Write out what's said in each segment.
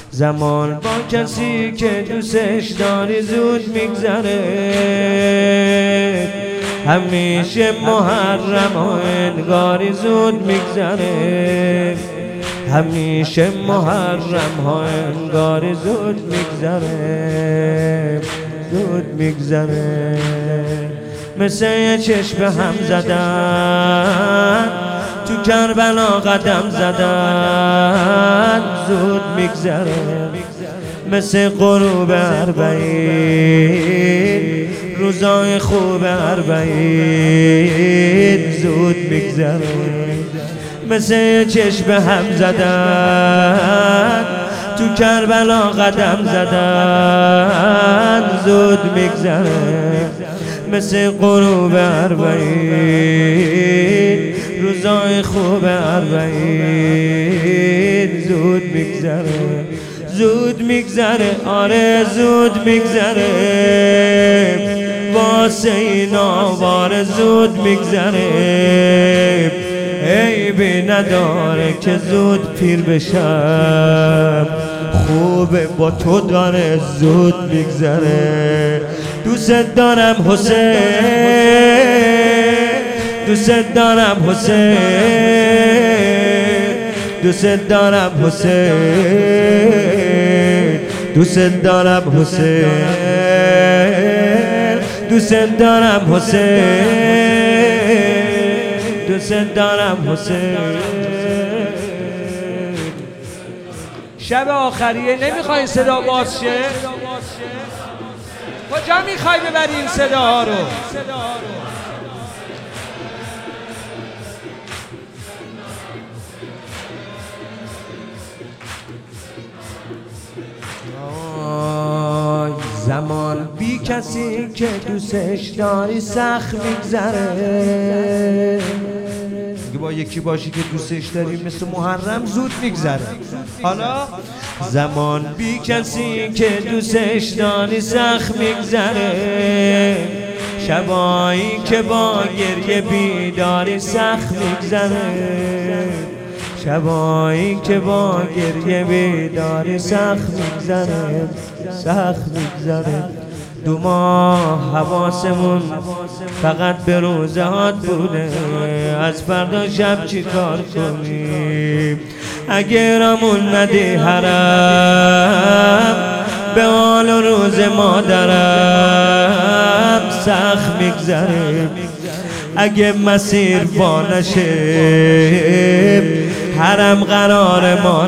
زمان با کسی که دوستش داری زود میگذره، همیشه محرم و انگاری زود میگذره، همیشه محرم ها انگاری زود میگذره، زود میگذره. مثل یه چشم هم زدن تو کربلا قدم زدن زود میگذره، مثل غروب اربعین روزای خوب اربعین زود میگذره، مثل چشم هم زدن تو کربلا قدم زدن زود میگذره، مثل غروب اربعین روزای خوب اربعین زود میگذره، زود میگذره، آره زود میگذره، واسه این آواره زود میگذره، عیبی نداره که زود پیر بشم، خوبه با تو داره زود میگذره. دوست دارم حسین، دوست دارم حسین، دوست دارم حسین، دوست دارم حسین، دوست دارم حسین، دوست دارم حسین. شب آخریه، نمیخوای صدا باز شه؟ کجا میخوای ببری این صداها رو؟ زمان بی کسی که دوستش داری سخت میگذره، با یکی باشی که دوستش داری مثل محرم زود میگذره. حالا زمان بی کسی که دوستش داری سخت میگذره، شبایی که با گریه بیداری سخت میگذره، شبایی که با گریه بیداری سخت میگذره، سخت میگذره. دو ماه حواسمون فقط به روزهات بوده، از فردا شب چی کار کنیم؟ اگه رامون ندی حرم به حال و روز مادرم سخت میگذره، اگه مسیر با نشه حرم قرار ما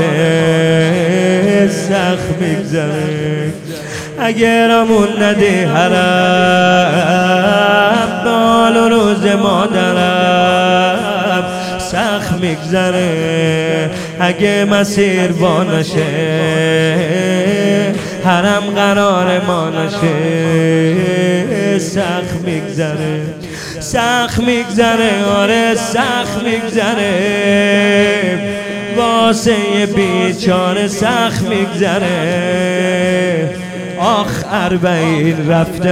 نشه سخت میگذره، اگه رامون ندی حرم به حال و روز مادرم سخت میگذره، اگه مسیر با نشه حرم قرار ما نشه سخت میگذره، سخت میگذره، آره سخت میگذره، واسه یه بیچاره سخت میگذره. آخ اربعین رفته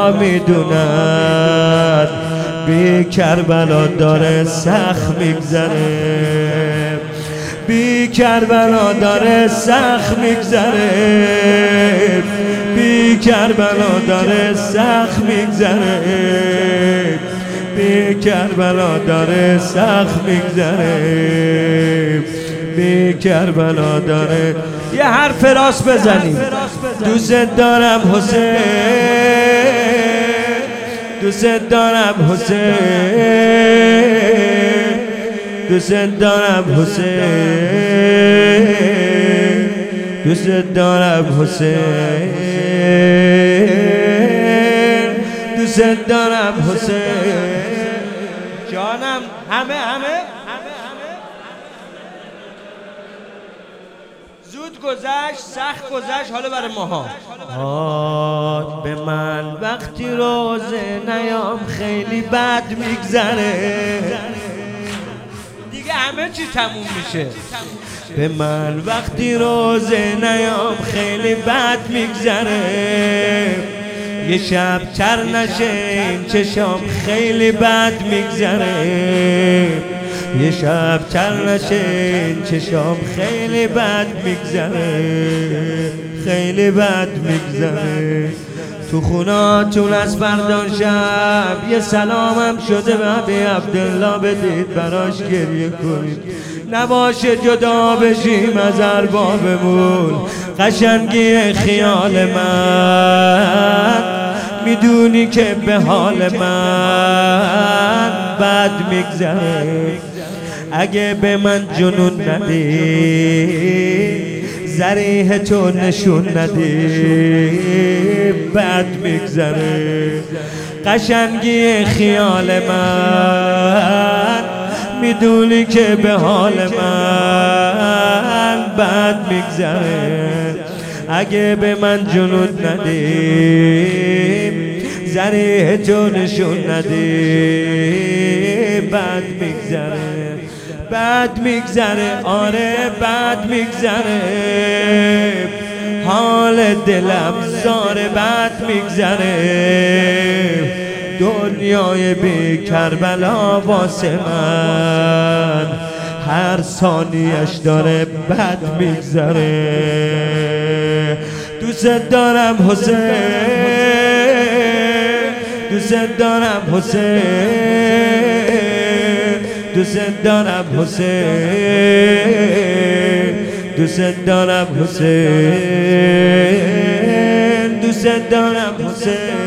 میدونن بی کربلا داره سخت میگذره، بی کربلا داره سخت میگذره، بی کربلا داره سخت میگذره، بی کربلا داره سخت میگذره، بی کربلا داره. یه حرف راست بزنیم. دوست دارم حسین، دوست دارم حسین، دوست دارم حسین، دوست دارم حسین، دوست دارم حسین. جانم همه زود گذشت، سخت گذشت، حالا برای ماها. به من وقتی روزه نیام خیلی بد میگذره، دیگه همه چی تموم میشه. به من وقتی روزه نیام خیلی بد میگذره، یه شب تر نشه این چشام خیلی بد میگذره، یه شب تر نشه چشام خیلی بد میگذره، خیلی بد میگذره. تو خوناتون از فردا شب یه سلامم شده به ابی عبدالله بدید براش گریه کنید، نباشه جدا بشیم از اربابمون. قشنگی خیال من میدونی که به حال من بد میگذره. اگه به من جنون ندی ذریح تو نشون ندی بد میگذره. قشنگی خیال من میدونی که به حال من بد میگذره. اگه به من جنون ندی ذریح تو نشون ندی بد میگذره، بد میگذره، آره بد میگذره. حال دلم زاره بد میگذره. دنیای بی کربلا واسه من هر ثانیش داره بد میگذره. دوست دارم حسین، دوست دارم حسین، دوست دارم حسین، دوست دارم حسین، دوست دارم حسین.